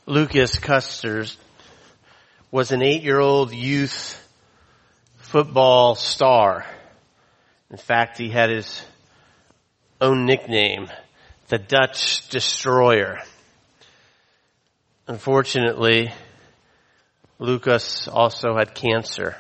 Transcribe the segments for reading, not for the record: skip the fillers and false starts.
Lucas Custers was an 8-year-old youth football star. In fact, he had his own nickname, the Dutch Destroyer. Unfortunately, Lucas also had cancer.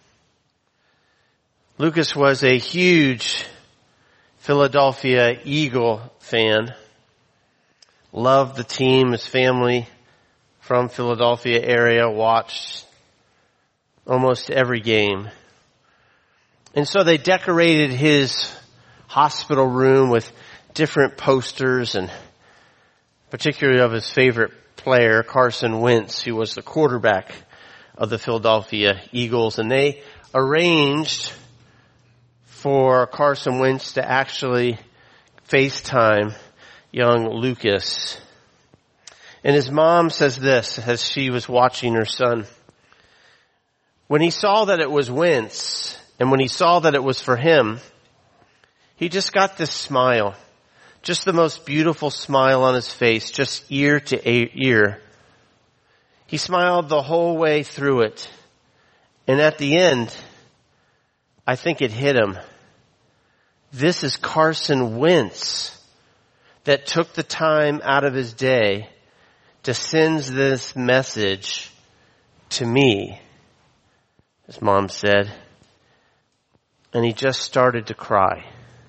Lucas was a huge Philadelphia Eagle fan, loved the team. His family from Philadelphia area watched almost every game. And so they decorated his hospital room with different posters, and particularly of his favorite player, Carson Wentz, who was the quarterback of the Philadelphia Eagles. And they arranged for Carson Wentz to actually FaceTime young Lucas. And his mom says this as she was watching her son. When he saw that it was Wentz, and when he saw that it was for him, he just got this smile. Just the most beautiful smile on his face, just ear to ear. He smiled the whole way through it. And at the end, I think it hit him. This is Carson Wentz that took the time out of his day to send this message to me, his mom said. And he just started to cry.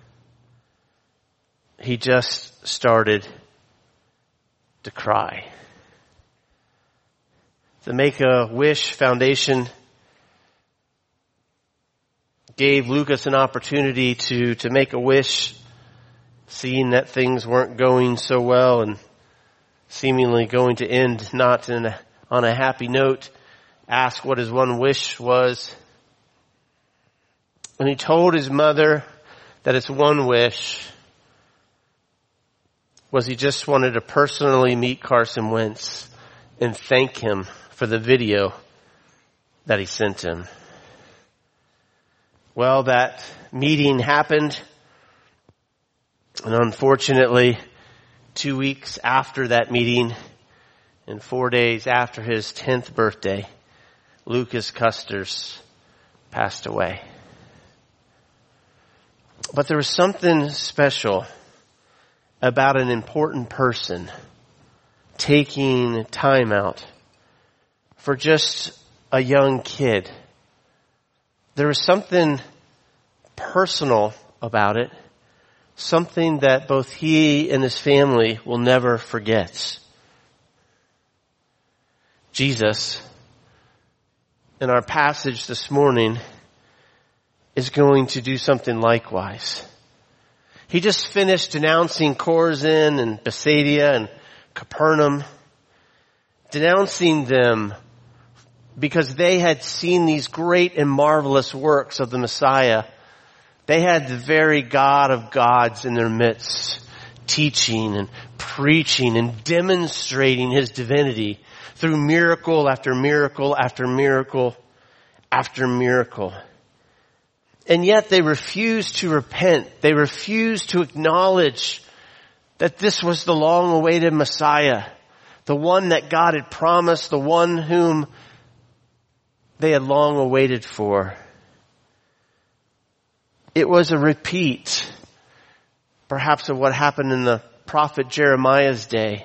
He just started to cry. The Make-A-Wish Foundation gave Lucas an opportunity to make a wish, seeing that things weren't going so well and seemingly going to end not on a happy note. Asked what his one wish was. And he told his mother that his one wish was he just wanted to personally meet Carson Wentz and thank him for the video that he sent him. Well, that meeting happened, and unfortunately, 2 weeks after that meeting and 4 days after his 10th birthday, Lucas Custers passed away. But there was something special about an important person taking time out for just a young kid. There was something personal about it, something that both he and his family will never forget. Jesus, in our passage this morning, is going to do something likewise. He just finished denouncing Chorazin and Bethsaida and Capernaum, denouncing them because they had seen these great and marvelous works of the Messiah. They had the very God of gods in their midst, teaching and preaching and demonstrating his divinity through miracle after miracle after miracle after miracle. And yet they refused to repent. They refused to acknowledge that this was the long-awaited Messiah, the one that God had promised, the one whom they had long awaited for. It was a repeat, perhaps, of what happened in the prophet Jeremiah's day,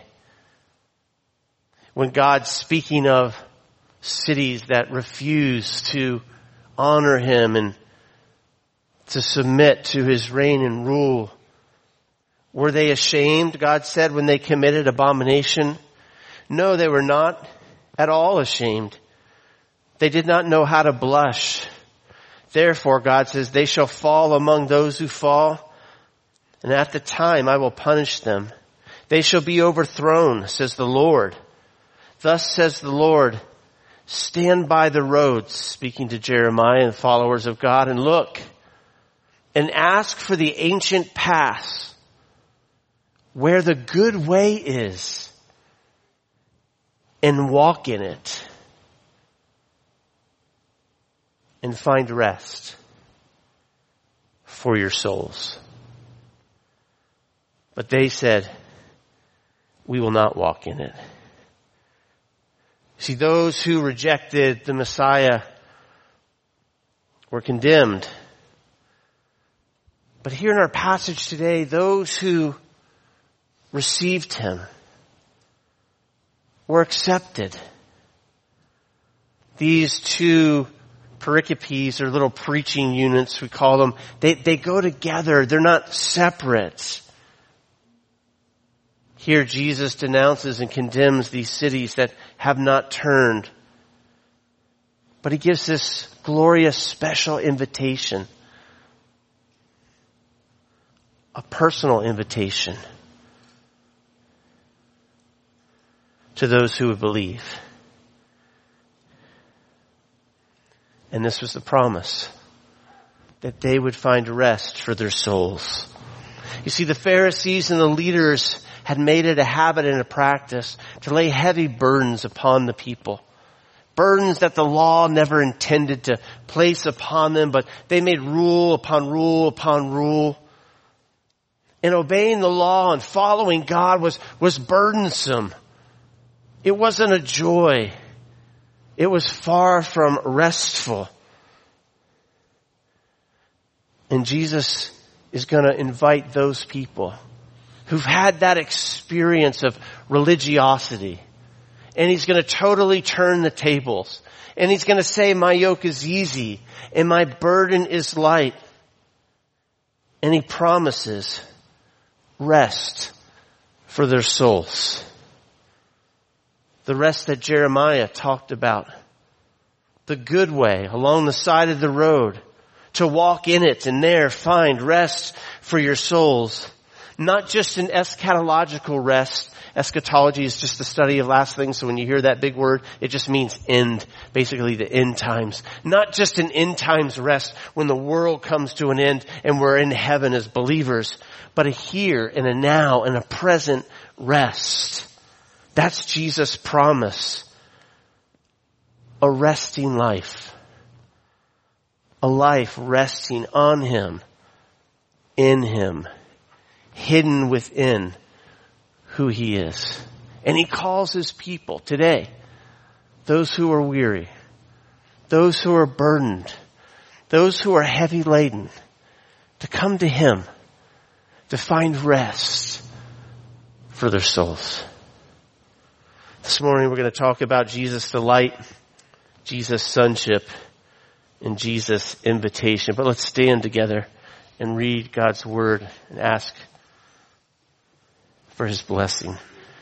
when God, speaking of cities that refused to honor him and to submit to his reign and rule. Were they ashamed, God said, when they committed abomination? No, they were not at all ashamed. They did not know how to blush. Therefore, God says, they shall fall among those who fall, and at the time I will punish them. They shall be overthrown, says the Lord. Thus says the Lord, stand by the roads, speaking to Jeremiah and followers of God, and look, and ask for the ancient paths where the good way is, and walk in it and find rest for your souls. But they said, we will not walk in it. See, those who rejected the Messiah were condemned. But here in our passage today, those who received him were accepted. These two pericopes, or little preaching units, we call them, they go together. They're not separate. Here Jesus denounces and condemns these cities that have not turned. But he gives this glorious special invitation. A personal invitation to those who would believe. And this was the promise, that they would find rest for their souls. You see, the Pharisees and the leaders had made it a habit and a practice to lay heavy burdens upon the people. Burdens that the law never intended to place upon them, but they made rule upon rule upon rule. And obeying the law and following God was burdensome. It wasn't a joy. It was far from restful. And Jesus is going to invite those people who've had that experience of religiosity. And he's going to totally turn the tables. And he's going to say, my yoke is easy and my burden is light. And he promises rest for their souls. The rest that Jeremiah talked about. The good way along the side of the road. To walk in it and there find rest for your souls. Not just an eschatological rest. Eschatology is just the study of last things. So when you hear that big word, it just means end. Basically the end times. Not just an end times rest when the world comes to an end and we're in heaven as believers. But a here and a now and a present rest. That's Jesus' promise. A resting life. A life resting on him. In him. Hidden within who he is. And he calls his people today, those who are weary, those who are burdened, those who are heavy laden, to come to him, to find rest for their souls. This morning we're going to talk about Jesus' delight, Jesus' sonship, and Jesus' invitation. But let's stand together and read God's word and ask for his blessing.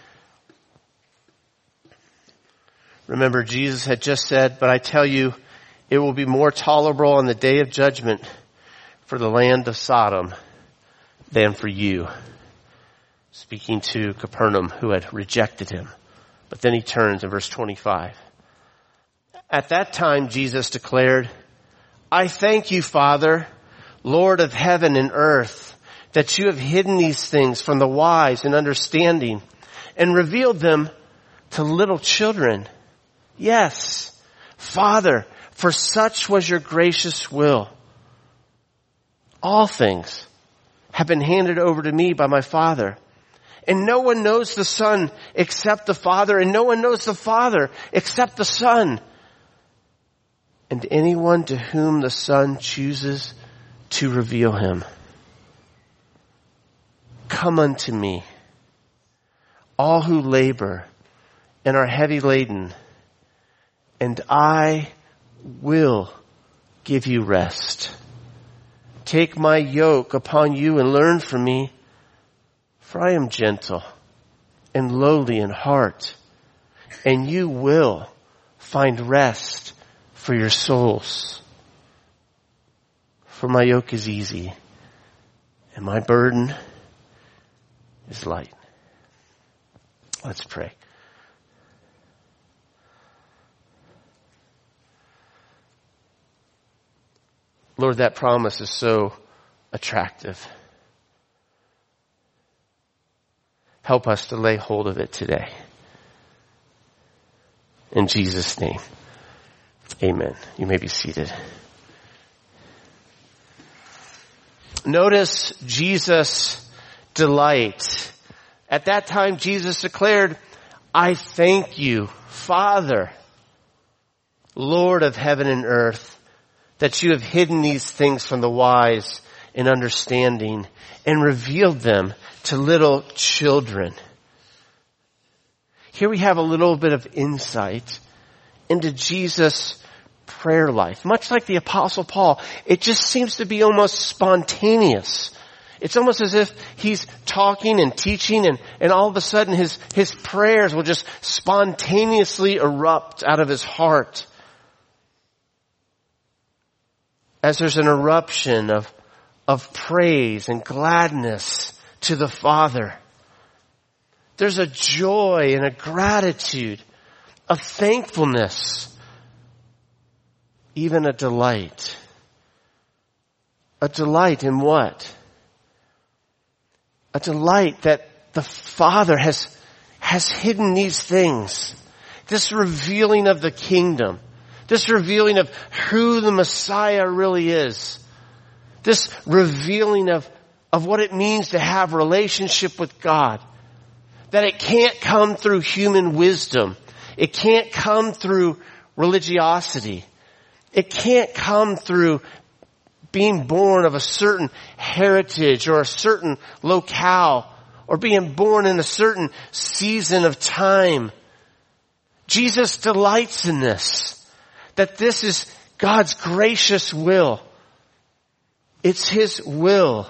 Remember, Jesus had just said, but I tell you, it will be more tolerable on the day of judgment for the land of Sodom than for you. Speaking to Capernaum, who had rejected him. But then he turns in verse 25. At that time, Jesus declared, I thank you, Father, Lord of heaven and earth, that you have hidden these things from the wise and understanding and revealed them to little children. Yes, Father, for such was your gracious will. All things have been handed over to me by my Father. And no one knows the Son except the Father, and no one knows the Father except the Son. And anyone to whom the Son chooses to reveal him. Come unto me, all who labor and are heavy laden, and I will give you rest. Take my yoke upon you and learn from me, for I am gentle and lowly in heart, and you will find rest for your souls. For my yoke is easy, and my burden is light. Let's pray. Lord, that promise is so attractive. Help us to lay hold of it today. In Jesus' name, amen. You may be seated. Notice Jesus' delight. At that time, Jesus declared, I thank you, Father, Lord of heaven and earth, that you have hidden these things from the wise and understanding and revealed them to little children. Here we have a little bit of insight into Jesus' prayer life. Much like the Apostle Paul, it just seems to be almost spontaneous. It's almost as if he's talking and teaching and all of a sudden his prayers will just spontaneously erupt out of his heart. As there's an eruption of praise and gladness to the Father. There's a joy and a gratitude, a thankfulness, even a delight. A delight in what? A delight that the Father has hidden these things. This revealing of the kingdom. This revealing of who the Messiah really is. This revealing of what it means to have relationship with God. That it can't come through human wisdom. It can't come through religiosity. It can't come through being born of a certain heritage or a certain locale or being born in a certain season of time. Jesus delights in this. That this is God's gracious will. It's His will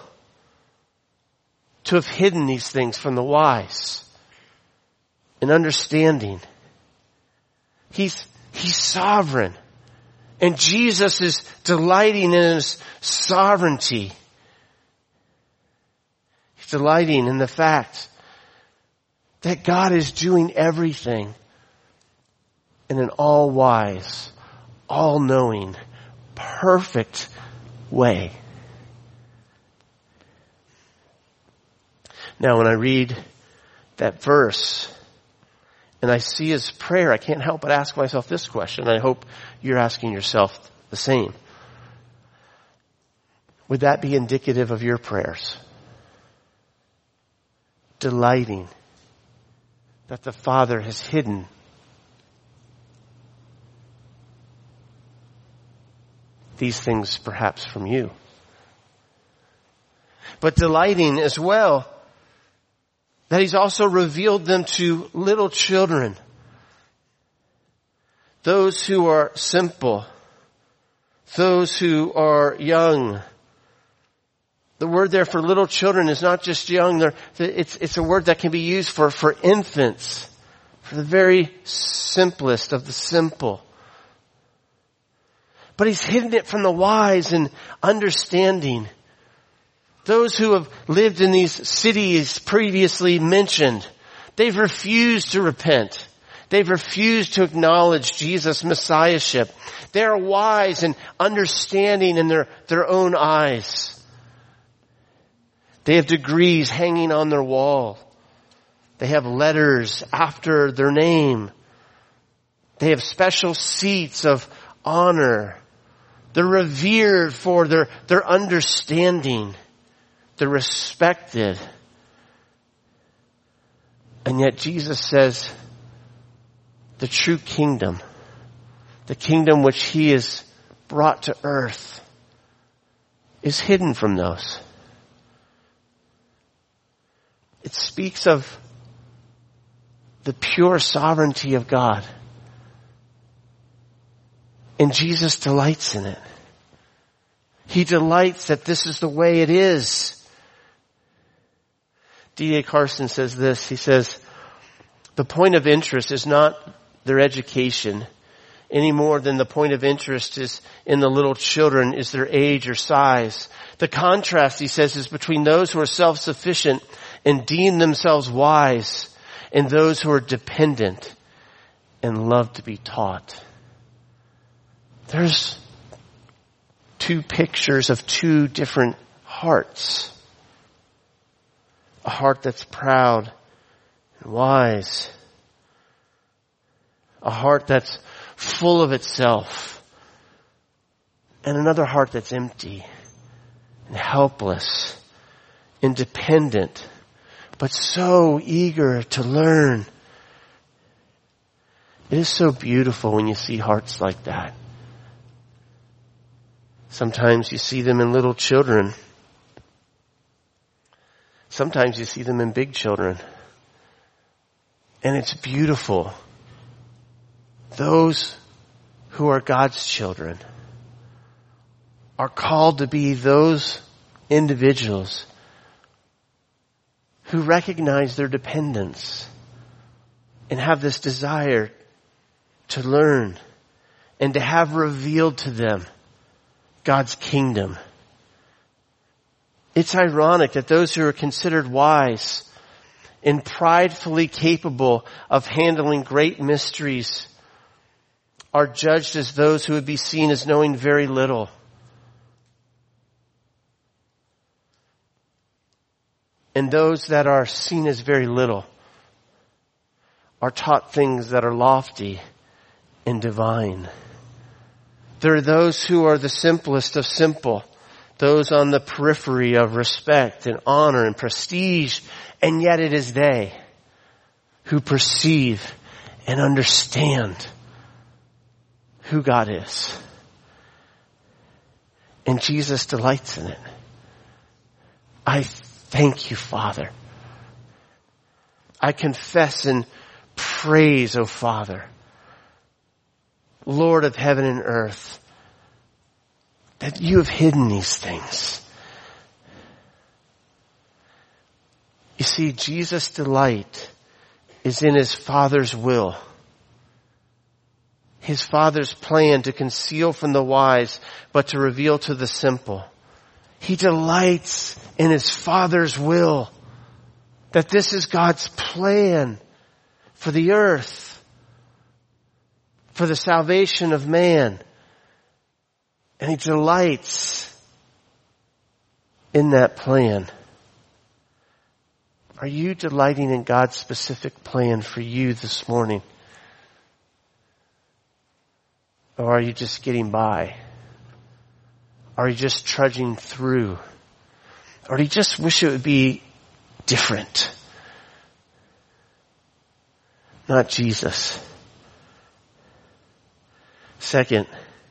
to have hidden these things from the wise and understanding. He's sovereign. And Jesus is delighting in His sovereignty. He's delighting in the fact that God is doing everything in an all-wise, all-knowing, perfect way. Now, when I read that verse and I see his prayer, I can't help but ask myself this question. I hope you're asking yourself the same. Would that be indicative of your prayers? Delighting that the Father has hidden these things perhaps from you. But delighting as well that He's also revealed them to little children. Those who are simple. Those who are young. The word there for little children is not just young. It's a word that can be used for infants. For the very simplest of the simple. But He's hidden it from the wise and understanding. Those who have lived in these cities previously mentioned, they've refused to repent. They've refused to acknowledge Jesus' messiahship. They are wise and understanding in their own eyes. They have degrees hanging on their wall. They have letters after their name. They have special seats of honor. They're revered for their understanding. They're respected. And yet Jesus says the true kingdom, the kingdom which He has brought to earth, is hidden from those. It speaks of the pure sovereignty of God. And Jesus delights in it. He delights that this is the way it is. D.A. Carson says this. He says, the point of interest is not their education any more than the point of interest is in the little children is their age or size. The contrast, he says, is between those who are self-sufficient and deem themselves wise and those who are dependent and love to be taught. There's two pictures of two different hearts. A heart that's proud and wise. A heart that's full of itself. And another heart that's empty and helpless, independent, but so eager to learn It is so beautiful when you see hearts like that. Sometimes you see them in little children. Sometimes you see them in big children. And it's beautiful. Those who are God's children are called to be those individuals who recognize their dependence and have this desire to learn and to have revealed to them God's kingdom. It's ironic that those who are considered wise and pridefully capable of handling great mysteries are judged as those who would be seen as knowing very little. And those that are seen as very little are taught things that are lofty and divine. There are those who are the simplest of simple, those on the periphery of respect and honor and prestige, and yet it is they who perceive and understand who God is. And Jesus delights in it. I thank you, Father. I confess and praise, O Father, Lord of heaven and earth, that you have hidden these things. You see, Jesus' delight is in his Father's will. His Father's plan to conceal from the wise, but to reveal to the simple. He delights in his Father's will. That this is God's plan for the earth. For the salvation of man. And he delights in that plan. Are you delighting in God's specific plan for you this morning? Or are you just getting by? Are you just trudging through? Or do you just wish it would be different? Not Jesus. Second,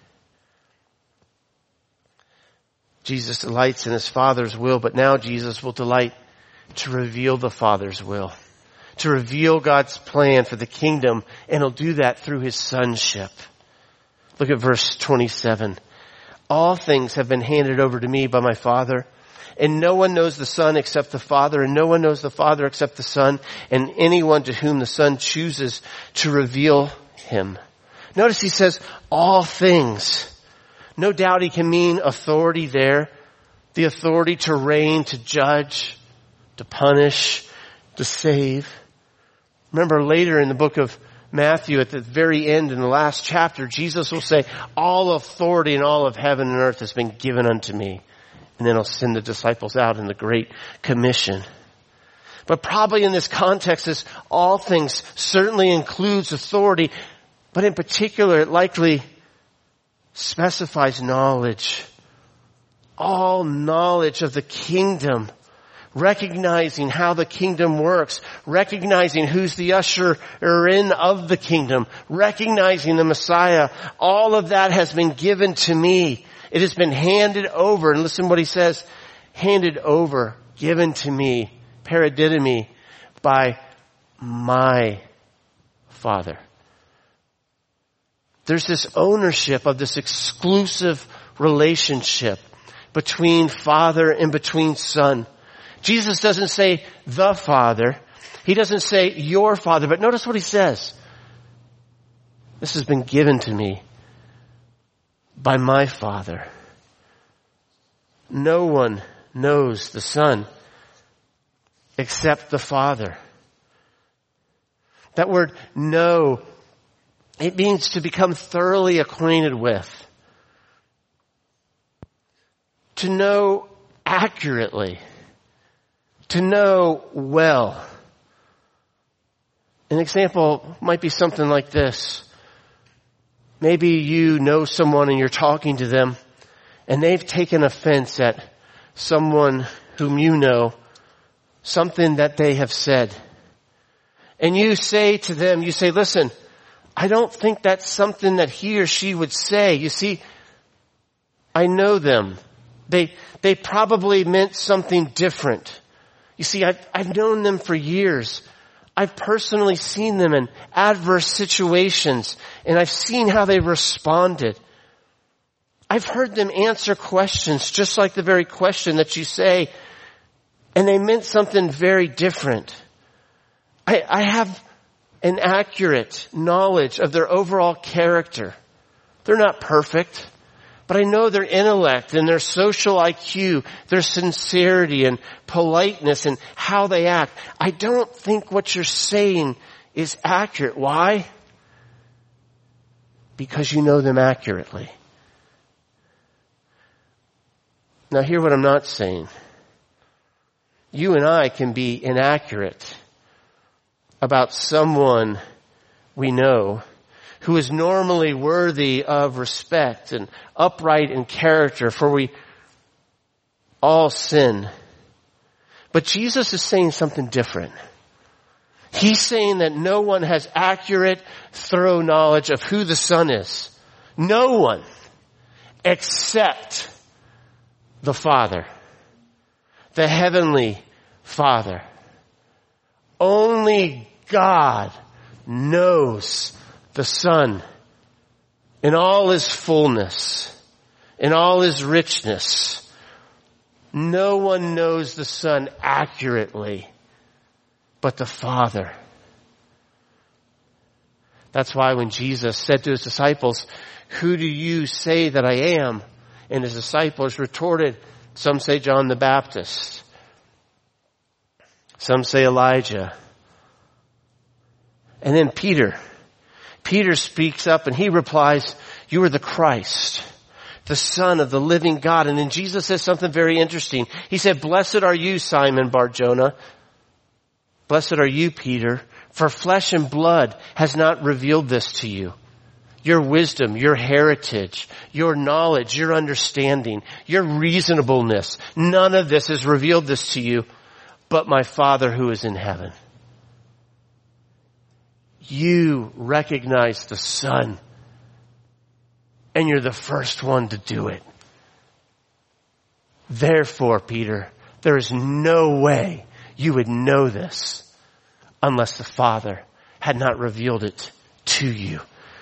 Jesus delights in his Father's will, but now Jesus will delight to reveal the Father's will. To reveal God's plan for the kingdom, and he'll do that through his sonship. Look at verse 27. All things have been handed over to me by my Father, and no one knows the Son except the Father, and no one knows the Father except the Son, and anyone to whom the Son chooses to reveal him. Notice he says, all things. No doubt he can mean authority there. The authority to reign, to judge, to punish, to save. Remember later in the book of Matthew, at the very end, in the last chapter, Jesus will say, all authority in all of heaven and earth has been given unto me. And then he'll send the disciples out in the Great Commission. But probably in this context, this all things certainly includes authority. But in particular, it likely specifies knowledge. All knowledge of the kingdom. Recognizing how the kingdom works. Recognizing who's the usher in of the kingdom. Recognizing the Messiah. All of that has been given to me. It has been handed over. And listen what he says. Handed over. Given to me. Paradidomi. By my Father. There's this ownership of this exclusive relationship between Father and between Son. Jesus doesn't say the Father. He doesn't say your Father. But notice what he says. This has been given to me by my Father. No one knows the Son except the Father. That word know, it means to become thoroughly acquainted with. To know accurately. To know well. An example might be something like this. Maybe you know someone and you're talking to them and they've taken offense at someone whom you know, something that they have said. And you say to them, listen, I don't think that's something that he or she would say. You see, I know them. They probably meant something different. You see, I've known them for years. I've personally seen them in adverse situations, and I've seen how they responded. I've heard them answer questions just like the very question that you say, and they meant something very different. I have an accurate knowledge of their overall character. They're not perfect, but I know their intellect and their social IQ, their sincerity and politeness and how they act. I don't think what you're saying is accurate. Why? Because you know them accurately. Now hear what I'm not saying. You and I can be inaccurate about someone we know who is normally worthy of respect and upright in character, for we all sin. But Jesus is saying something different. He's saying that no one has accurate, thorough knowledge of who the Son is. No one except the Father, the Heavenly Father. Only God knows the Son in all His fullness, in all His richness. No one knows the Son accurately but the Father. That's why when Jesus said to His disciples, "Who do you say that I am?" And His disciples retorted, some say John the Baptist. Some say Elijah. And then Peter speaks up and he replies, "You are the Christ, the Son of the living God." And then Jesus says something very interesting. He said, "Blessed are you, Simon Bar-Jonah. Blessed are you, Peter, for flesh and blood has not revealed this to you. Your wisdom, your heritage, your knowledge, your understanding, your reasonableness, none of this has revealed this to you, but my Father who is in heaven." You recognize the Son, and you're the first one to do it. Therefore, Peter, there is no way you would know this unless the Father had not revealed it to you.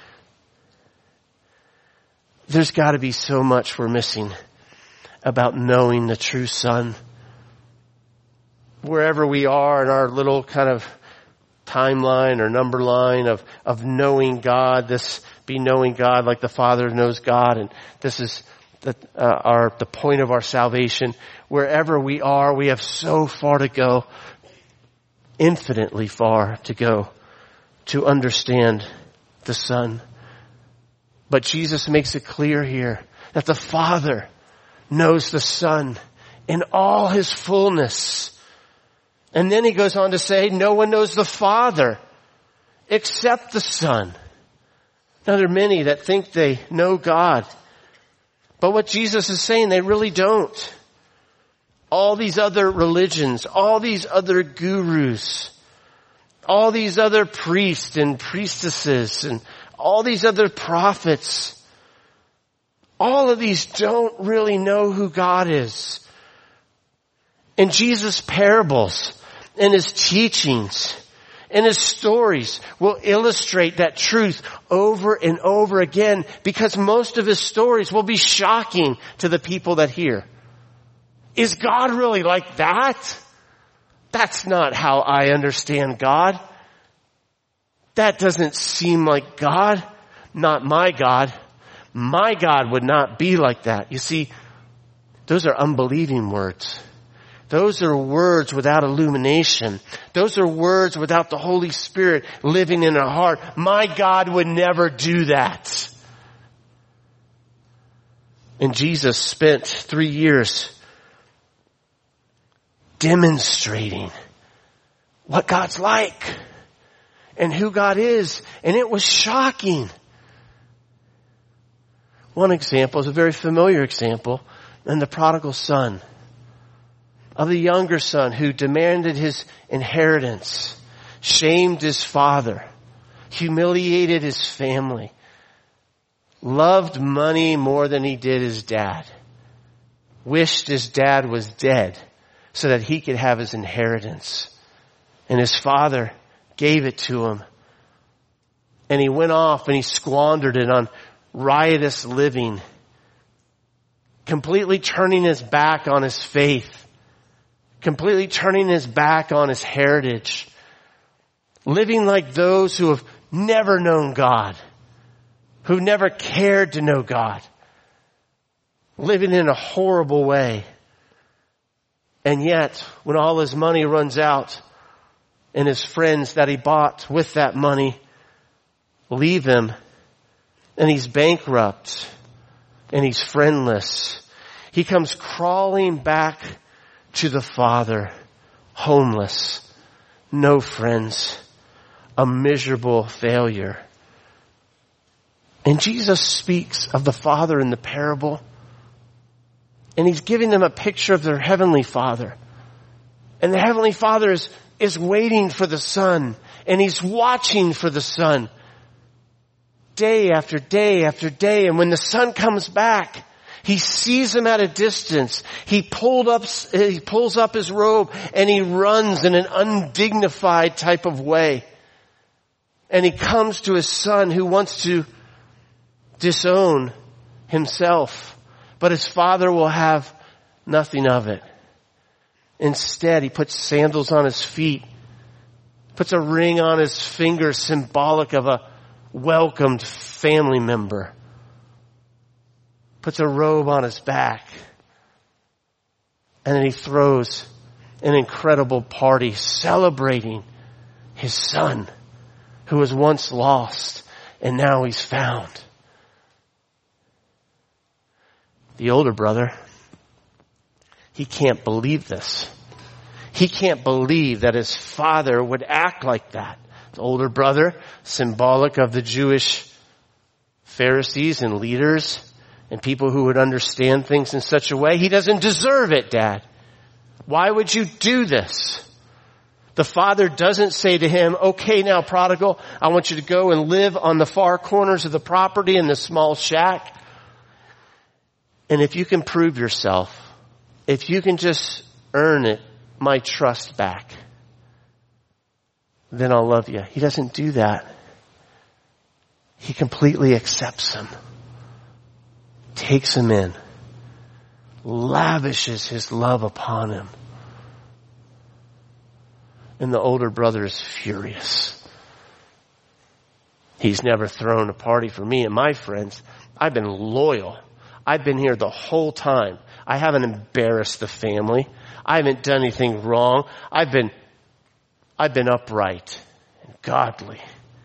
There's got to be so much we're missing about knowing the true Son. Wherever we are in our little kind of timeline or number line of knowing God, this be knowing God like the Father knows God, and this is the point of our salvation. Wherever we are, we have so far to go, infinitely far to go, to understand the Son. But Jesus makes it clear here that the Father knows the Son in all His fullness. And then He goes on to say, no one knows the Father except the Son. Now there are many that think they know God. But what Jesus is saying, they really don't. All these other religions, all these other gurus, all these other priests and priestesses, and all these other prophets, all of these don't really know who God is. And Jesus' parables and His teachings and His stories will illustrate that truth over and over again, because most of His stories will be shocking to the people that hear. Is God really like that? That's not how I understand God. That doesn't seem like God. Not my God. My God would not be like that. You see, those are unbelieving words. Those are words without illumination. Those are words without the Holy Spirit living in our heart. My God would never do that. And Jesus spent 3 years demonstrating what God's like and who God is. And it was shocking. One example is a very familiar example in the prodigal son, of the younger son who demanded his inheritance, shamed his father, humiliated his family, loved money more than he did his dad, wished his dad was dead so that he could have his inheritance. And his father gave it to him. And he went off and he squandered it on riotous living, completely turning his back on his faith, completely turning his back on his heritage, living like those who have never known God, who never cared to know God, living in a horrible way. And yet, when all his money runs out and his friends that he bought with that money leave him, and he's bankrupt and he's friendless, he comes crawling back to the Father, homeless, no friends, a miserable failure. And Jesus speaks of the Father in the parable, and he's giving them a picture of their heavenly Father. And the heavenly Father is waiting for the Son, and he's watching for the Son day after day after day. And when the Son comes back, he sees him at a distance. He pulls up his robe and he runs in an undignified type of way. And he comes to his son who wants to disown himself, but his father will have nothing of it. Instead, he puts sandals on his feet, puts a ring on his finger, symbolic of a welcomed family member, puts a robe on his back, and then he throws an incredible party celebrating his son who was once lost and now he's found. The older brother, he can't believe this. He can't believe that his father would act like that. The older brother, symbolic of the Jewish Pharisees and leaders and people who would understand things in such a way. He doesn't deserve it, Dad. Why would you do this? The father doesn't say to him, okay, now prodigal, I want you to go and live on the far corners of the property in the small shack. And if you can prove yourself, if you can just earn it, my trust back, then I'll love you. He doesn't do that. He completely accepts him, takes him in, lavishes his love upon him. And the older brother is furious. He's never thrown a party for me and my friends. I've been loyal. I've been here the whole time. I haven't embarrassed the family. I haven't done anything wrong. I've been upright and godly.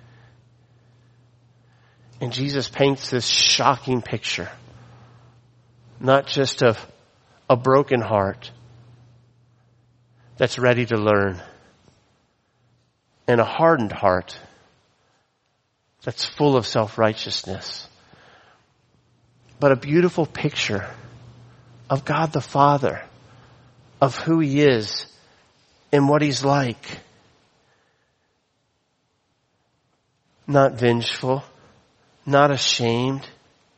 And Jesus paints this shocking picture, not just of a broken heart that's ready to learn, and a hardened heart that's full of self-righteousness, but a beautiful picture of God the Father, of who he is and what he's like. Not vengeful, not ashamed,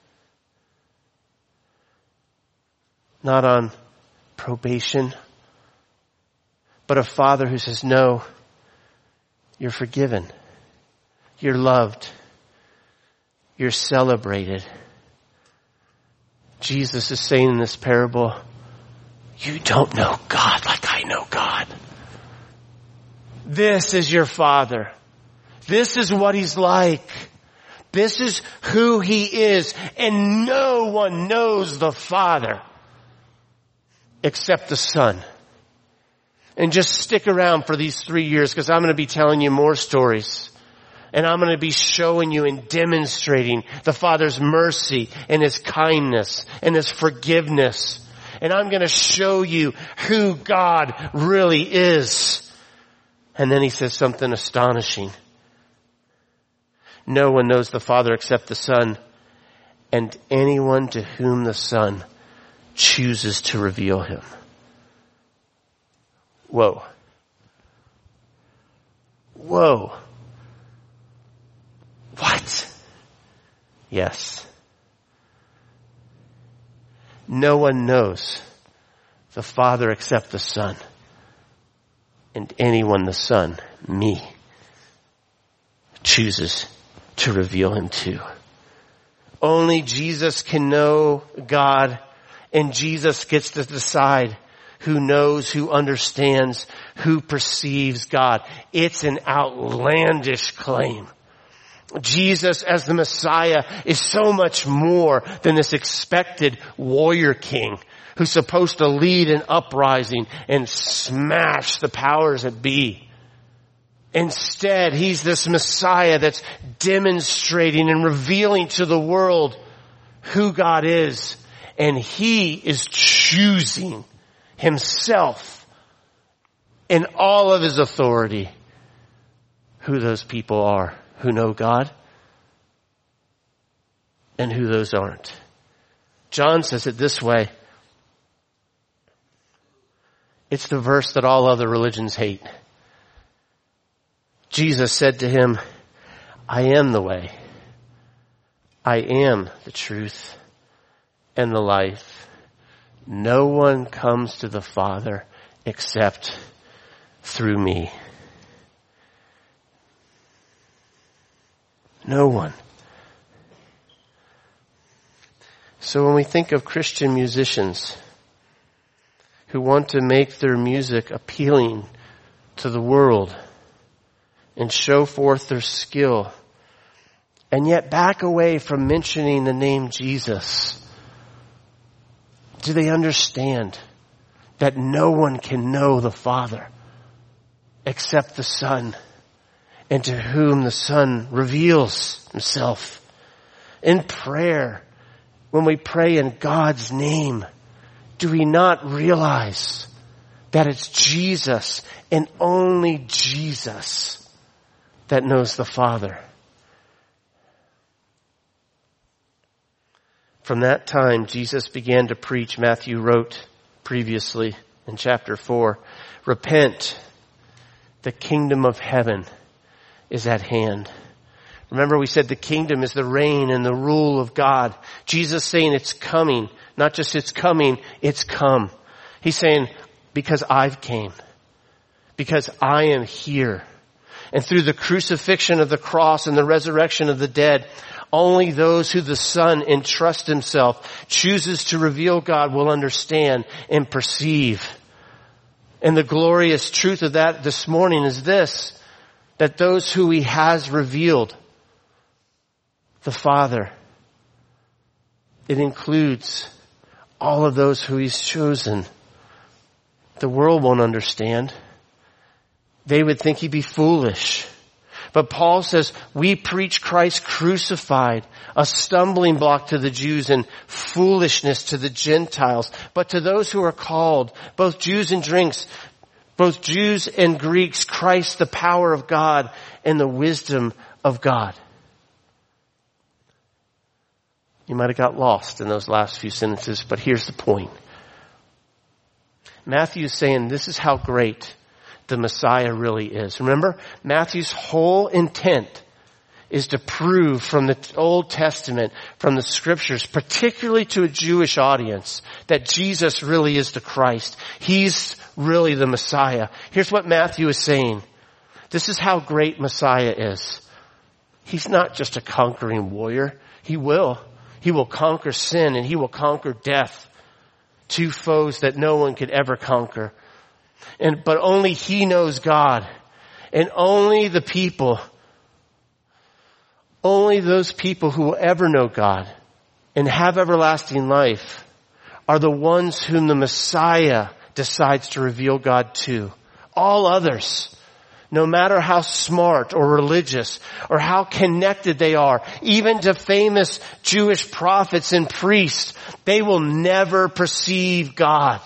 not on probation, but a father who says, no, you're forgiven, you're loved, you're celebrated. Jesus is saying in this parable, you don't know God like I know God. This is your Father. This is what he's like. This is who he is. And no one knows the Father except the Son. And just stick around for these 3 years, because I'm going to be telling you more stories. And I'm going to be showing you and demonstrating the Father's mercy and his kindness and his forgiveness. And I'm going to show you who God really is. And then he says something astonishing. No one knows the Father except the Son, and anyone to whom the Son chooses to reveal him. Whoa. Whoa. Yes. No one knows the Father except the Son, and anyone the Son, me, chooses to reveal him to. Only Jesus can know God, and Jesus gets to decide who knows, who understands, who perceives God. It's an outlandish claim. Jesus as the Messiah is so much more than this expected warrior king who's supposed to lead an uprising and smash the powers that be. Instead, he's this Messiah that's demonstrating and revealing to the world who God is. And he is choosing himself in all of his authority who those people are who know God and who those aren't. John says it this way. It's the verse that all other religions hate. Jesus said to him, I am the way. I am the truth and the life. No one comes to the Father except through me. No one. So when we think of Christian musicians who want to make their music appealing to the world and show forth their skill, and yet back away from mentioning the name Jesus, do they understand that no one can know the Father except the Son, and to whom the Son reveals himself? In prayer, when we pray in God's name, do we not realize that it's Jesus and only Jesus that knows the Father? From that time, Jesus began to preach. Matthew wrote previously in chapter 4, repent, the kingdom of heaven is at hand. Remember, we said the kingdom is the reign and the rule of God. Jesus saying it's coming, not just it's coming, it's come. He's saying, because I've came, because I am here. And through the crucifixion of the cross and the resurrection of the dead, only those who the Son entrusts himself, chooses to reveal God, will understand and perceive. And the glorious truth of that this morning is this, that those who he has revealed, the Father, it includes all of those who he's chosen. The world won't understand. They would think he'd be foolish. But Paul says, we preach Christ crucified, a stumbling block to the Jews and foolishness to the Gentiles. But to those who are called, both Jews and Greeks, Christ, the power of God and the wisdom of God. You might have got lost in those last few sentences, but here's the point. Matthew is saying this is how great the Messiah really is. Remember, Matthew's whole intent is to prove from the Old Testament, from the scriptures, particularly to a Jewish audience, that Jesus really is the Christ. He's really the Messiah. Here's what Matthew is saying. This is how great Messiah is. He's not just a conquering warrior. He will conquer sin and he will conquer death. Two foes that no one could ever conquer. But only he knows God. And only those people who will ever know God and have everlasting life are the ones whom the Messiah decides to reveal God to. All others, no matter how smart or religious or how connected they are, even to famous Jewish prophets and priests, they will never perceive God.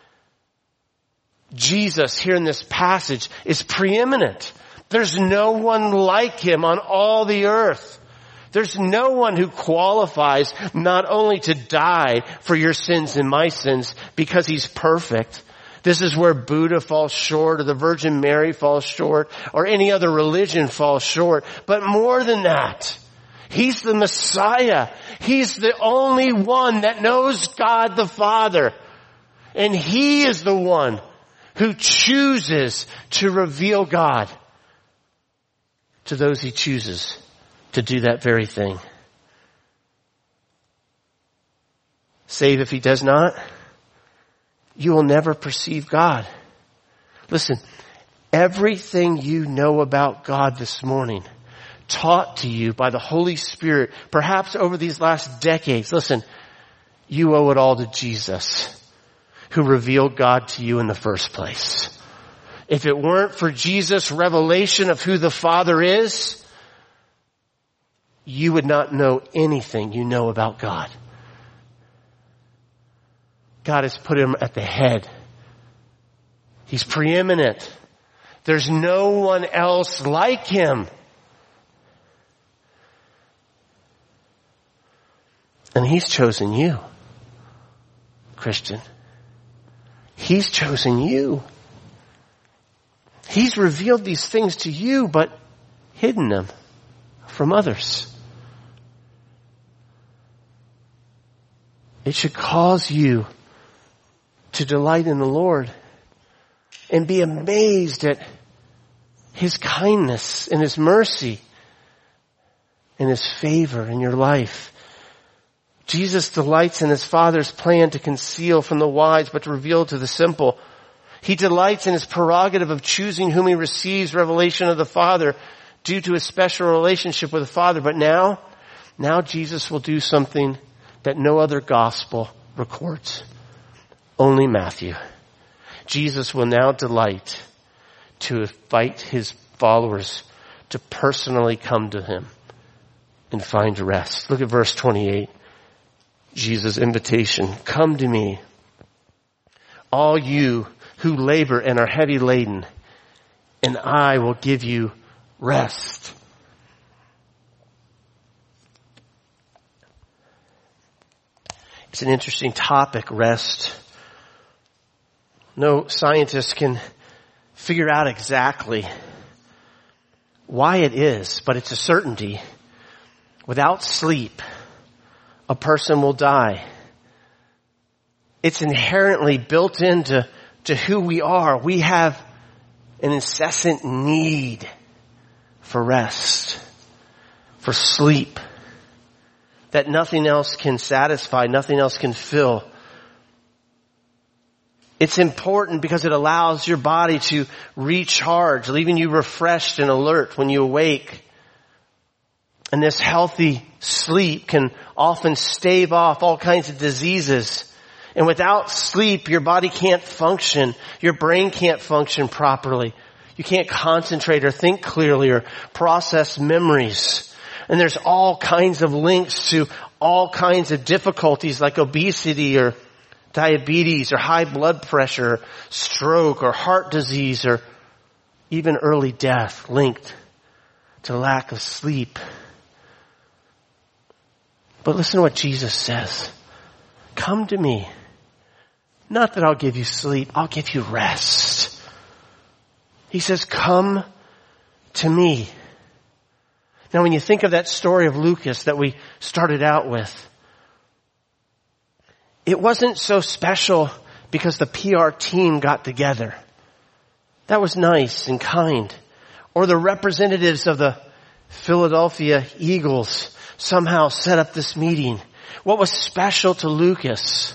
Jesus here in this passage is preeminent. There's no one like him on all the earth. There's no one who qualifies not only to die for your sins and my sins because he's perfect. This is where Buddha falls short, or the Virgin Mary falls short, or any other religion falls short. But more than that, He's the Messiah. He's the only one that knows God the Father. And He is the one who chooses to reveal God to those He chooses to do that very thing. Save if He does not, you will never perceive God. Listen, everything you know about God this morning, taught to you by the Holy Spirit, perhaps over these last decades, listen, you owe it all to Jesus, who revealed God to you in the first place. If it weren't for Jesus' revelation of who the Father is, you would not know anything you know about God. God has put Him at the head. He's preeminent. There's no one else like Him. And He's chosen you, Christian. He's chosen you. He's revealed these things to you, but hidden them from others. It should cause you to delight in the Lord and be amazed at His kindness and His mercy and His favor in your life. Jesus delights in His Father's plan to conceal from the wise but to reveal to the simple. He delights in His prerogative of choosing whom He receives revelation of the Father due to His special relationship with the Father. But now Jesus will do something that no other gospel records. Only Matthew. Jesus will now delight to invite His followers to personally come to Him and find rest. Look at verse 28. Jesus' invitation. Come to me, all you who labor and are heavy laden, and I will give you rest. It's an interesting topic, rest. No scientist can figure out exactly why it is, but it's a certainty. Without sleep, a person will die. It's inherently built into who we are. We have an incessant need for rest, for sleep, that nothing else can satisfy, nothing else can fill. It's important because it allows your body to recharge, leaving you refreshed and alert when you awake. And this healthy sleep can often stave off all kinds of diseases. And without sleep, your body can't function. Your brain can't function properly. You can't concentrate or think clearly or process memories. And there's all kinds of links to all kinds of difficulties like obesity or diabetes or high blood pressure, stroke or heart disease or even early death linked to lack of sleep. But listen to what Jesus says. Come to me. Not that I'll give you sleep, I'll give you rest. He says, come to me. Now when you think of that story of Lucas that we started out with, it wasn't so special because the PR team got together. That was nice and kind. Or the representatives of the Philadelphia Eagles somehow set up this meeting. What was special to Lucas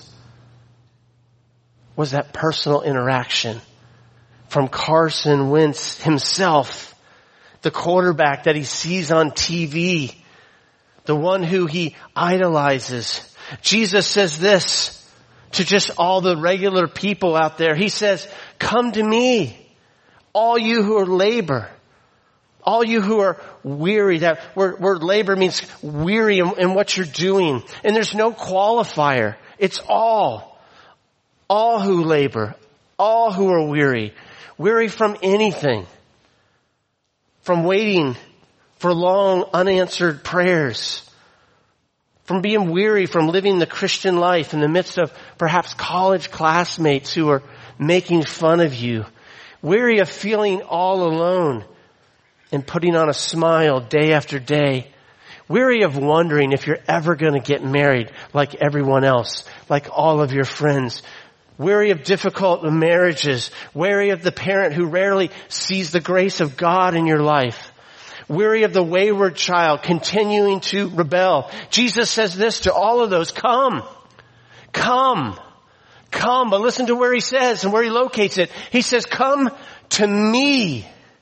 was that personal interaction from Carson Wentz himself, the quarterback that he sees on TV, the one who he idolizes. Jesus says this to just all the regular people out there. He says, come to me, all you who are labor. All you who are weary, that word labor means weary in what you're doing. And there's no qualifier. It's all. All who labor. All who are weary. Weary from anything. From waiting for long unanswered prayers. From being weary from living the Christian life in the midst of perhaps college classmates who are making fun of you. Weary of feeling all alone and putting on a smile day after day. Weary of wondering if you're ever going to get married like everyone else, like all of your friends. Weary of difficult marriages. Weary of the parent who rarely sees the grace of God in your life. Weary of the wayward child continuing to rebel. Jesus says this to all of those: come, come, come. But listen to where he says and where he locates it. He says, come to me.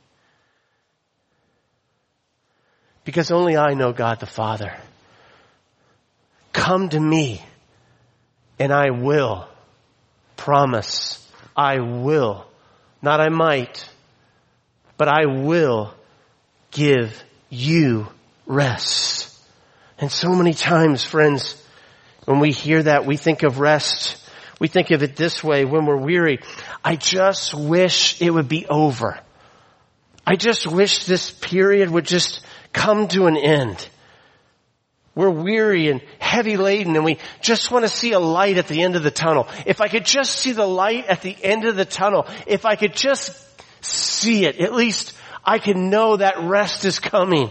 Because only I know God the Father. Come to me and I will. Promise, I will. Not I might, but I will give you rest. And so many times, friends, when we hear that, we think of rest. We think of it this way when we're weary. I just wish it would be over. I just wish this period would just come to an end. We're weary and heavy laden and we just want to see a light at the end of the tunnel. If I could just see the light at the end of the tunnel, if I could just see it, at least I can know that rest is coming.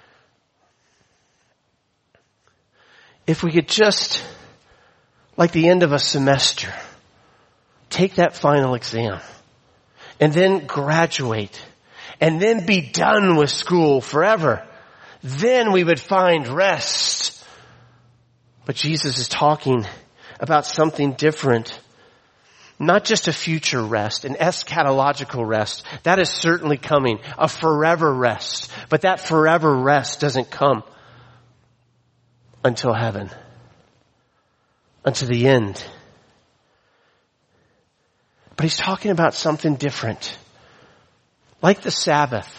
If we could just, like the end of a semester, take that final exam and then graduate and then be done with school forever, then we would find rest. But Jesus is talking about something different. Not just a future rest, an eschatological rest. That is certainly coming. A forever rest. But that forever rest doesn't come until heaven. Until the end. But he's talking about something different. Like the Sabbath.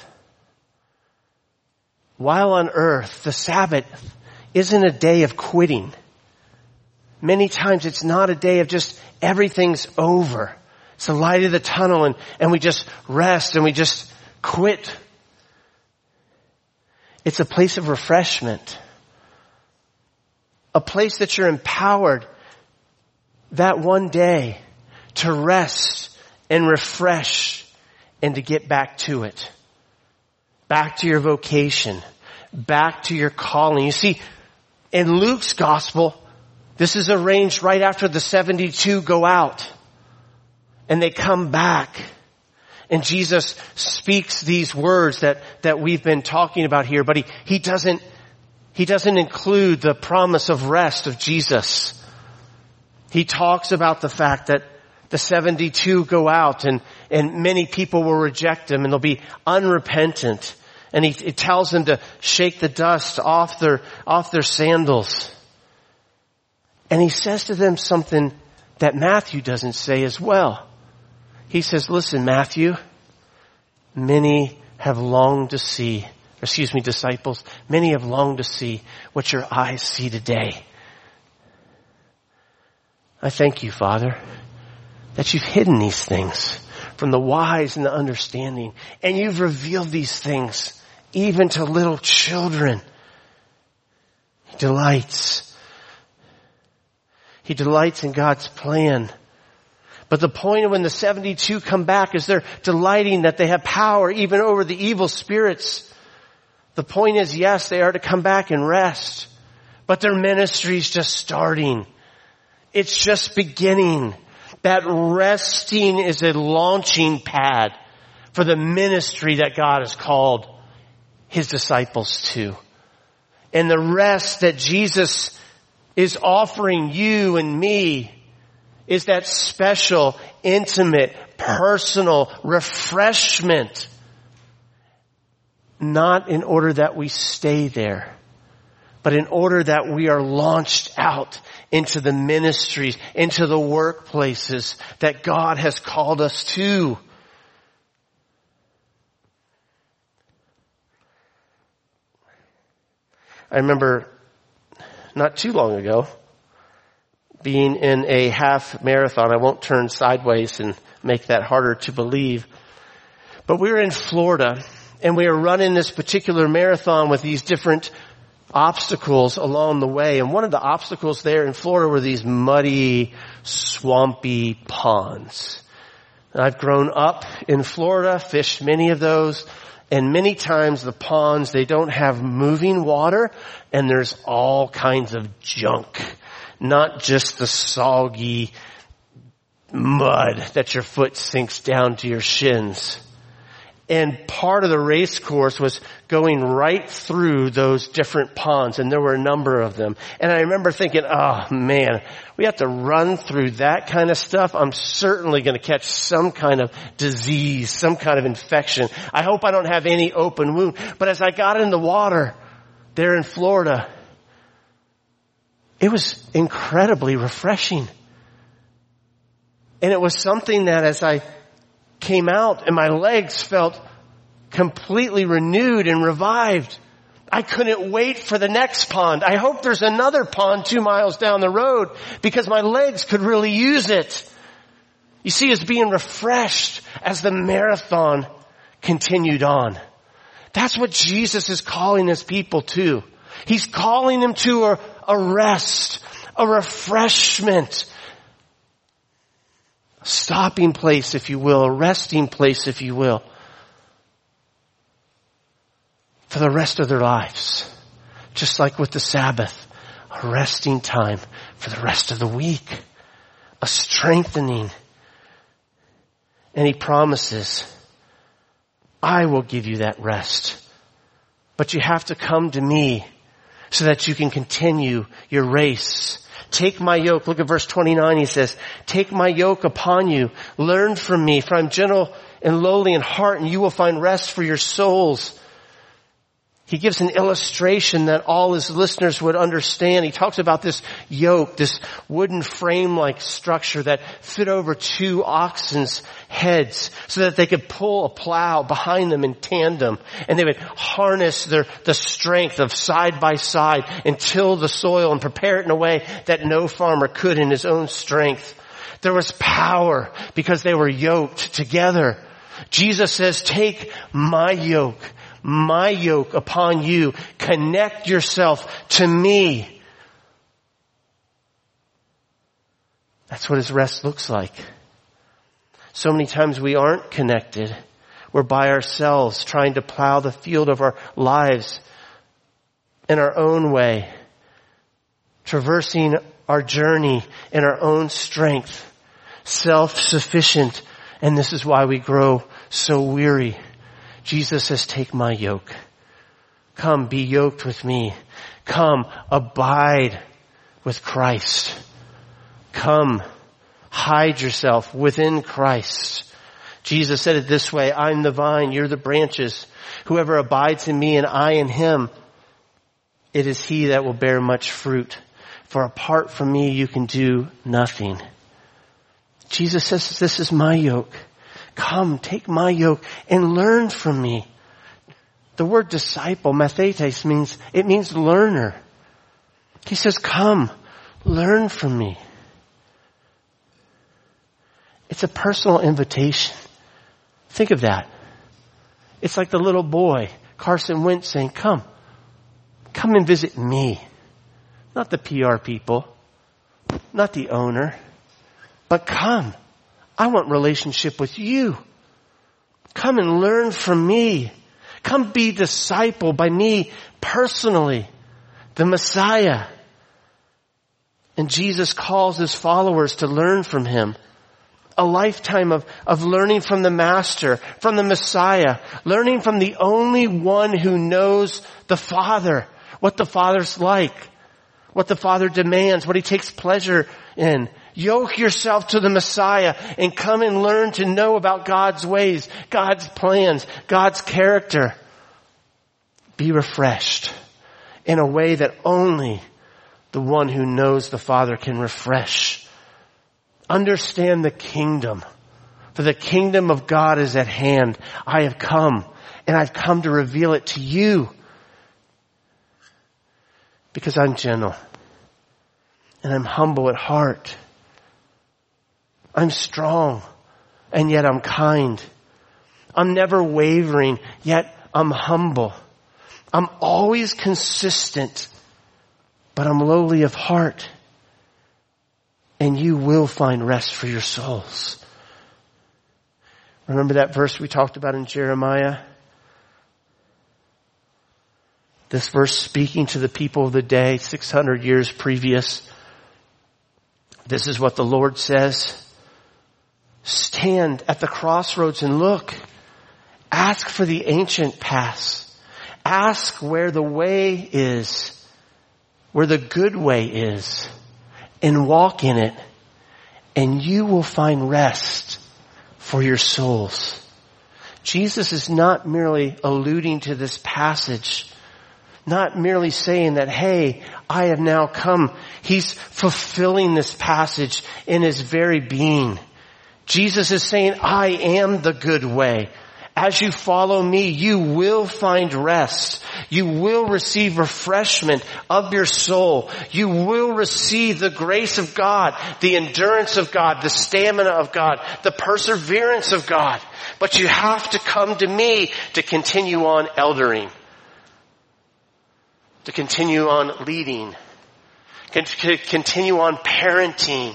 While on earth, the Sabbath isn't a day of quitting. Many times it's not a day of just everything's over. It's the light of the tunnel and we just rest and we just quit. It's a place of refreshment. A place that you're empowered that one day to rest and refresh and to get back to it. Back to your vocation. Back to your calling. You see, in Luke's gospel, this is arranged right after the 72 go out. And they come back. And Jesus speaks these words that we've been talking about here. But he doesn't include the promise of rest of Jesus. He talks about the fact that the 72 go out and many people will reject him and they'll be unrepentant. And he tells them to shake the dust off their sandals. And he says to them something that Matthew doesn't say as well. He says, listen, Matthew, many have longed to see, disciples, many have longed to see what your eyes see today. I thank you, Father, that you've hidden these things from the wise and the understanding. And you've revealed these things even to little children. He delights. He delights in God's plan. But the point of when the 72 come back is they're delighting that they have power even over the evil spirits. The point is, yes, they are to come back and rest. But their ministry's just starting. It's just beginning. That resting is a launching pad for the ministry that God has called his disciples to. And the rest that Jesus is offering you and me is that special, intimate, personal refreshment. Not in order that we stay there, but in order that we are launched out into the ministries, into the workplaces that God has called us to. I remember not too long ago being in a half marathon. I won't turn sideways and make that harder to believe. But we were in Florida and we were running this particular marathon with these different obstacles along the way. And one of the obstacles there in Florida were these muddy, swampy ponds. And I've grown up in Florida, fished many of those, And many times the ponds, they don't have moving water, and there's all kinds of junk. Not just the soggy mud that your foot sinks down to your shins. And part of the race course was going right through those different ponds, and there were a number of them. And I remember thinking, oh man, we have to run through that kind of stuff. I'm certainly going to catch some kind of disease, some kind of infection. I hope I don't have any open wound. But as I got in the water there in Florida, it was incredibly refreshing. And it was something that as I came out and my legs felt completely renewed and revived, I couldn't wait for the next pond. I hope there's another pond 2 miles down the road because my legs could really use it. You see, it's being refreshed as the marathon continued on. That's what Jesus is calling his people to. He's calling them to a rest, a refreshment, a stopping place, if you will, a resting place, if you will, for the rest of their lives. Just like with the Sabbath, a resting time for the rest of the week, a strengthening. And he promises, I will give you that rest. But you have to come to me so that you can continue your race. Take my yoke. Look at verse 29. He says, take my yoke upon you. Learn from me, for I'm gentle and lowly in heart, and you will find rest for your souls. He gives an illustration that all his listeners would understand. He talks about this yoke, this wooden frame-like structure that fit over 2 oxen's heads so that they could pull a plow behind them in tandem. And they would harness the strength of side by side and till the soil and prepare it in a way that no farmer could in his own strength. There was power because they were yoked together. Jesus says, take my yoke upon you. Connect yourself to me. That's what his rest looks like. So many times we aren't connected. We're by ourselves trying to plow the field of our lives in our own way, traversing our journey in our own strength, self-sufficient, and this is why we grow so weary. Jesus says, take my yoke. Come, be yoked with me. Come, abide with Christ. Come, hide yourself within Christ. Jesus said it this way, I'm the vine, you're the branches. Whoever abides in me and I in him, it is he that will bear much fruit. For apart from me, you can do nothing. Jesus says, this is my yoke. Come, take my yoke and learn from me. The word disciple, mathetes, means learner. He says, come, learn from me. It's a personal invitation. Think of that. It's like the little boy, Carson Wentz, saying, come and visit me. Not the PR people, not the owner, but come. I want relationship with you. Come and learn from me. Come be discipled by me personally, the Messiah. And Jesus calls his followers to learn from him. A lifetime of learning from the Master, from the Messiah, learning from the only one who knows the Father, what the Father's like, what the Father demands, what he takes pleasure in. Yoke yourself to the Messiah and come and learn to know about God's ways, God's plans, God's character. Be refreshed in a way that only the one who knows the Father can refresh. Understand the kingdom, for the kingdom of God is at hand. I have come, and I've come to reveal it to you because I'm gentle and I'm humble at heart. I'm strong, and yet I'm kind. I'm never wavering, yet I'm humble. I'm always consistent, but I'm lowly of heart. And you will find rest for your souls. Remember that verse we talked about in Jeremiah? This verse speaking to the people of the day, 600 years previous. This is what the Lord says. Stand at the crossroads and look. Ask for the ancient paths. Ask where the way is, where the good way is, and walk in it, and you will find rest for your souls. Jesus is not merely alluding to this passage, not merely saying that, hey, I have now come. He's fulfilling this passage in his very being. Jesus is saying, I am the good way. As you follow me, you will find rest. You will receive refreshment of your soul. You will receive the grace of God, the endurance of God, the stamina of God, the perseverance of God. But you have to come to me to continue on eldering, to continue on leading, to continue on parenting.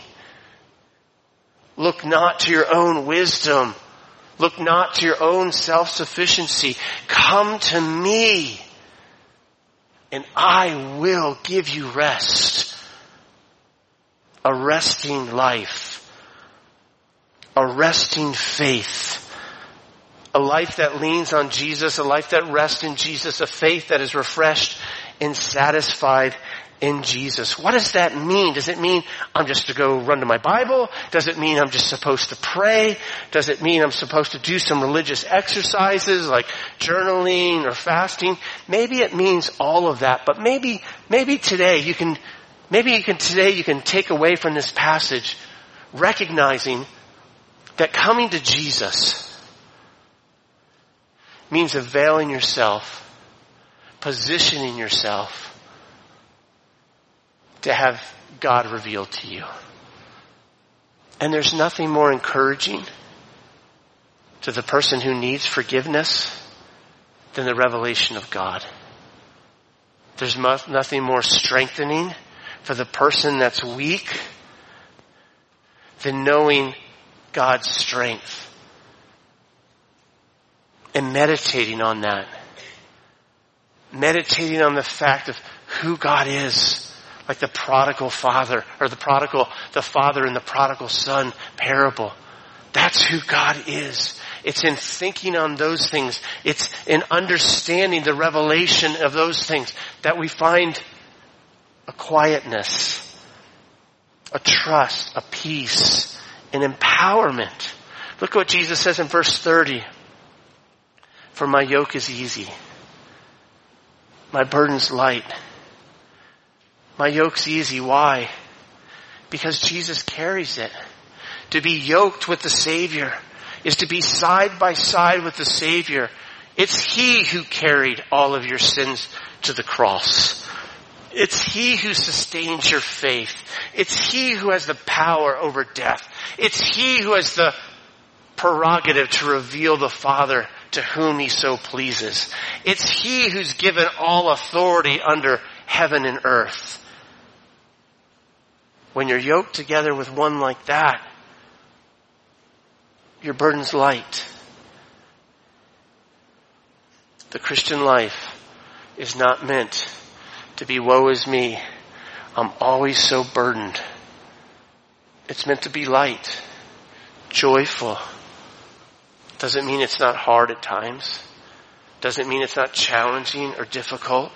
Look not to your own wisdom. Look not to your own self-sufficiency. Come to me, and I will give you rest. A resting life. A resting faith. A life that leans on Jesus. A life that rests in Jesus. A faith that is refreshed and satisfied in Jesus. What does that mean? Does it mean I'm just to go run to my Bible? Does it mean I'm just supposed to pray? Does it mean I'm supposed to do some religious exercises like journaling or fasting? Maybe it means all of that, but maybe today you can take away from this passage recognizing that coming to Jesus means availing yourself, positioning yourself to have God revealed to you. And there's nothing more encouraging to the person who needs forgiveness than the revelation of God. There's nothing more strengthening for the person that's weak than knowing God's strength and meditating on that. Meditating on the fact of who God is. Like the prodigal father, or the father in the prodigal son parable. That's who God is. It's in thinking on those things. It's in understanding the revelation of those things that we find a quietness, a trust, a peace, an empowerment. Look what Jesus says in verse 30. For my yoke is easy. My burden's light. My yoke's easy. Why? Because Jesus carries it. To be yoked with the Savior is to be side by side with the Savior. It's He who carried all of your sins to the cross. It's He who sustains your faith. It's He who has the power over death. It's He who has the prerogative to reveal the Father to whom He so pleases. It's He who's given all authority under heaven and earth. When you're yoked together with one like that, your burden's light. The Christian life is not meant to be woe is me. I'm always so burdened. It's meant to be light, joyful. Doesn't mean it's not hard at times. Doesn't mean it's not challenging or difficult.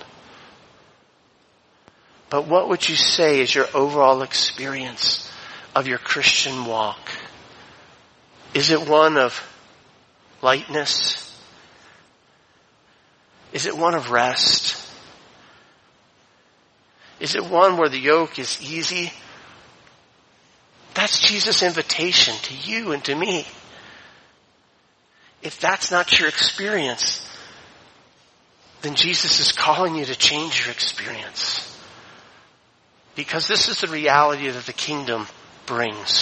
But what would you say is your overall experience of your Christian walk? Is it one of lightness? Is it one of rest? Is it one where the yoke is easy? That's Jesus' invitation to you and to me. If that's not your experience, then Jesus is calling you to change your experience. Because this is the reality that the kingdom brings.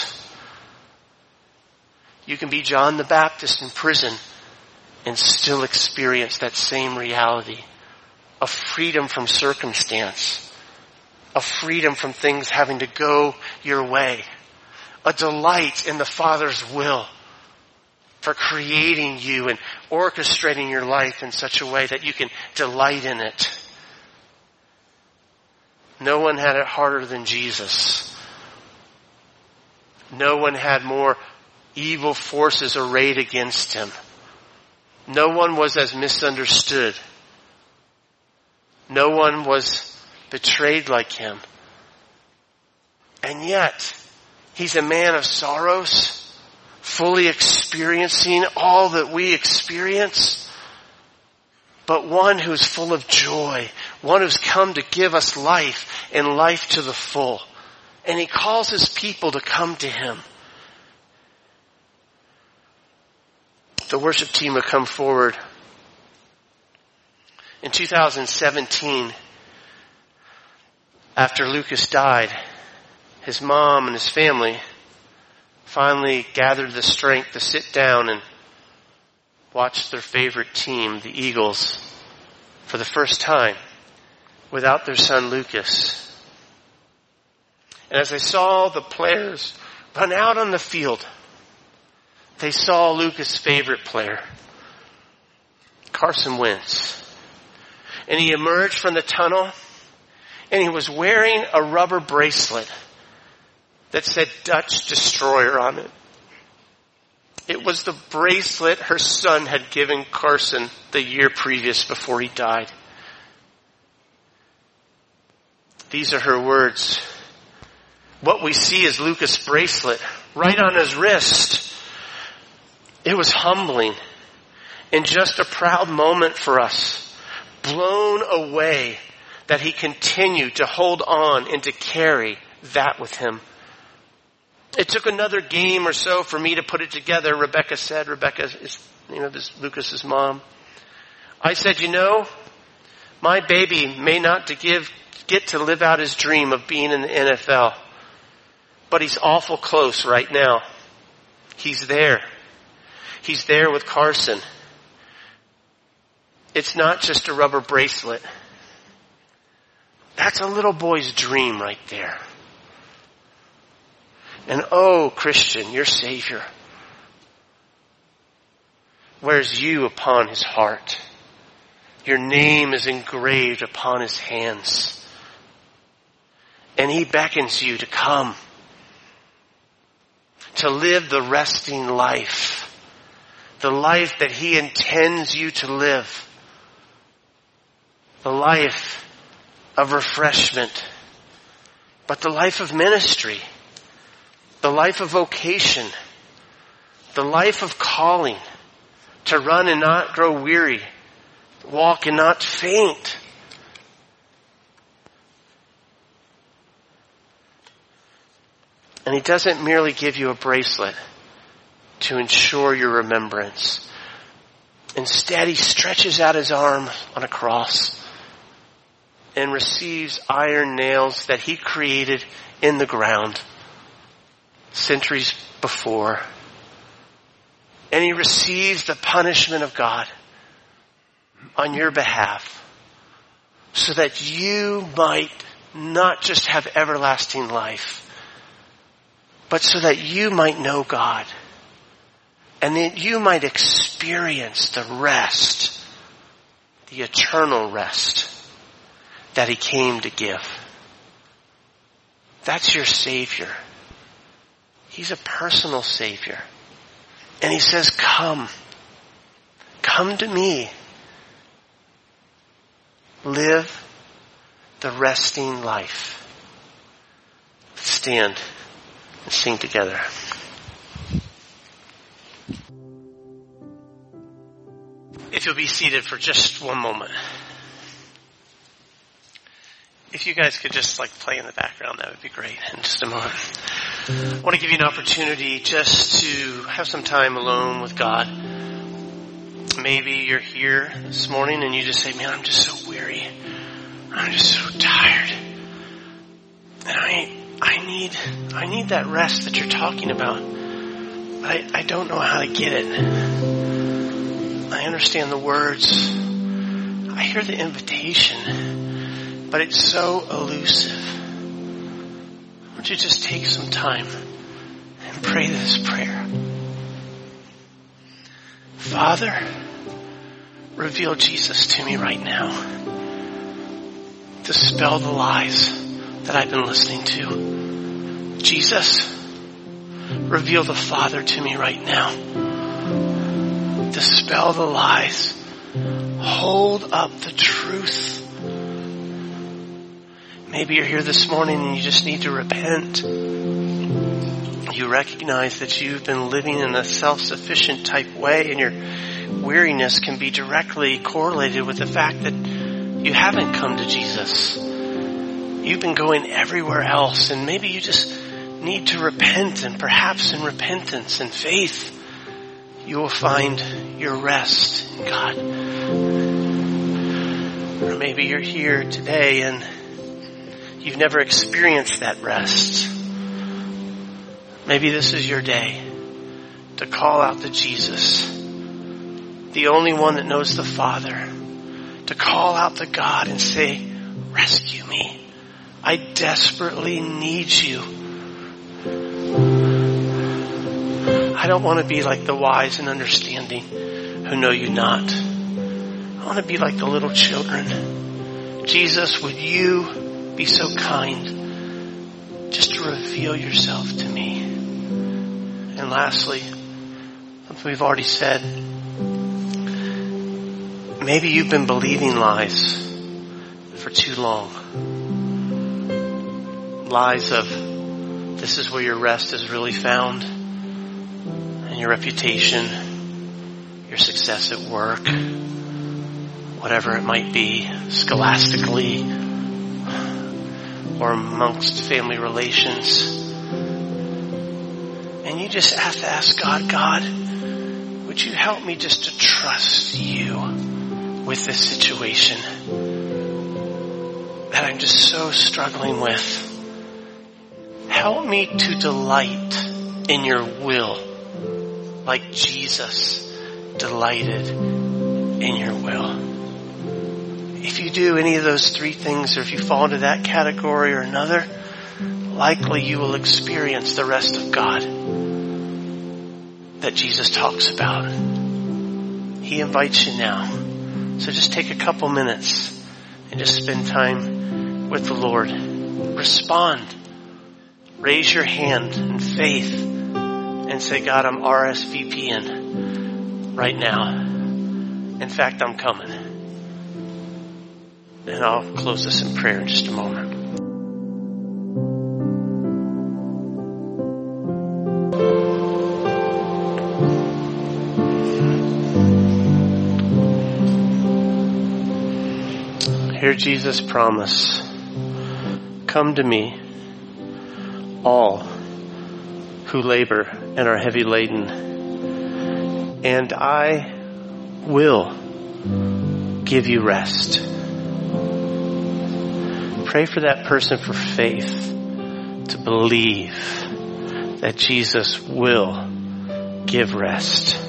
You can be John the Baptist in prison and still experience that same reality of freedom from circumstance, of freedom from things having to go your way, a delight in the Father's will for creating you and orchestrating your life in such a way that you can delight in it. No one had it harder than Jesus. No one had more evil forces arrayed against him. No one was as misunderstood. No one was betrayed like him. And yet, he's a man of sorrows, fully experiencing all that we experience, but one who's full of joy, one who's come to give us life and life to the full. And he calls his people to come to him. The worship team will come forward. In 2017, after Lucas died, his mom and his family finally gathered the strength to sit down and watch their favorite team, the Eagles, for the first time without their son Lucas. And as they saw the players run out on the field, they saw Lucas' favorite player, Carson Wentz. And he emerged from the tunnel, and he was wearing a rubber bracelet that said Dutch Destroyer on it. It was the bracelet her son had given Carson the year previous before he died. These are her words. What we see is Lucas' bracelet right on his wrist. It was humbling and just a proud moment for us, blown away that he continued to hold on and to carry that with him. It took another game or so for me to put it together. Rebecca is, this Lucas's mom. I said, my baby may not get to live out his dream of being in the NFL, but he's awful close right now. He's there. He's there with Carson. It's not just a rubber bracelet. That's a little boy's dream right there. And oh, Christian, your Savior wears you upon his heart. Your name is engraved upon his hands. And he beckons you to come, to live the resting life, the life that he intends you to live, the life of refreshment, but the life of ministry, the life of vocation, the life of calling, to run and not grow weary, walk and not faint. And he doesn't merely give you a bracelet to ensure your remembrance. Instead, he stretches out his arm on a cross and receives iron nails that he created in the ground centuries before. And he receives the punishment of God on your behalf so that you might not just have everlasting life, but so that you might know God and that you might experience the rest, the eternal rest that he came to give. That's your Savior. He's a personal Savior. And he says, come to me. Live the resting life. Let's stand and sing together. If you'll be seated for just one moment. If you guys could just play in the background, that would be great in just a moment. I want to give you an opportunity just to have some time alone with God. Maybe you're here this morning and you just say, man, I'm just so weary. I'm just so tired. And I need that rest that you're talking about. But I don't know how to get it. I understand the words. I hear the invitation, but it's so elusive. Won't you just take some time and pray this prayer? Father, reveal Jesus to me right now. Dispel the lies. that I've been listening to. Jesus, reveal the Father to me right now. Dispel the lies. Hold up the truth. Maybe you're here this morning and you just need to repent. You recognize that you've been living in a self-sufficient type way, and your weariness can be directly correlated with the fact that you haven't come to Jesus. You've been going everywhere else, and maybe you just need to repent, and perhaps in repentance and faith, you will find your rest in God. Or maybe you're here today and you've never experienced that rest. Maybe this is your day to call out to Jesus, the only one that knows the Father, to call out to God and say, rescue me. I desperately need you. I don't want to be like the wise and understanding who know you not. I want to be like the little children. Jesus, would you be so kind just to reveal yourself to me? And lastly, something we've already said, maybe you've been believing lies for too long. Lies of this is where your rest is really found, and your reputation, your success at work, whatever it might be, scholastically, or amongst family relations. And you just have to ask God, God, would you help me just to trust you with this situation that I'm just so struggling with? Help me to delight in your will like Jesus delighted in your will. If you do any of those three things, or if you fall into that category or another, likely you will experience the rest of God that Jesus talks about. He invites you now. So just take a couple minutes and just spend time with the Lord. Respond. Raise your hand in faith and say, God, I'm RSVPing right now. In fact, I'm coming. And I'll close this in prayer in just a moment. Hear Jesus' promise. Come to me, all who labor and are heavy laden, and I will give you rest. Pray for that person for faith to believe that Jesus will give rest.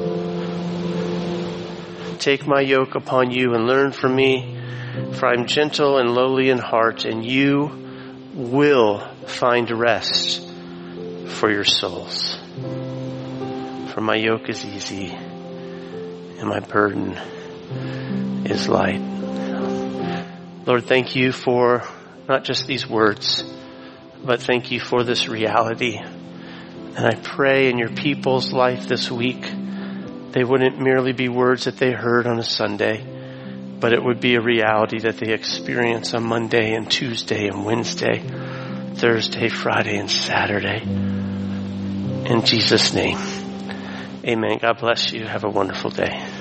Take my yoke upon you and learn from me, for I am gentle and lowly in heart, and you will find rest for your souls. For my yoke is easy and my burden is light. Lord, thank you for not just these words, but thank you for this reality. And I pray in your people's life this week, they wouldn't merely be words that they heard on a Sunday, but it would be a reality that they experience on Monday and Tuesday and Wednesday, Thursday, Friday, and Saturday. In Jesus' name, amen. God bless you. Have a wonderful day.